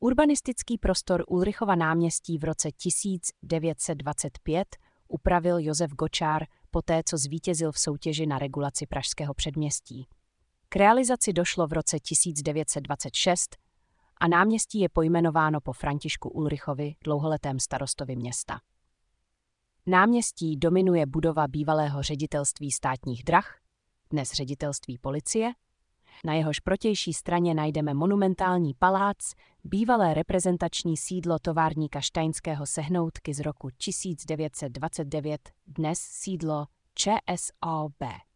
Urbanistický prostor Ulrichova náměstí v roce 1925 upravil Josef Gočár poté, co zvítězil v soutěži na regulaci pražského předměstí. K realizaci došlo v roce 1926 a náměstí je pojmenováno po Františku Ulrichovi, dlouholetém starostovi města. Náměstí dominuje budova bývalého ředitelství státních drah, dnes ředitelství policie. Na jehož protější straně najdeme monumentální palác, bývalé reprezentační sídlo továrníka Steinského Sehnoutky z roku 1929, dnes sídlo ČSOB.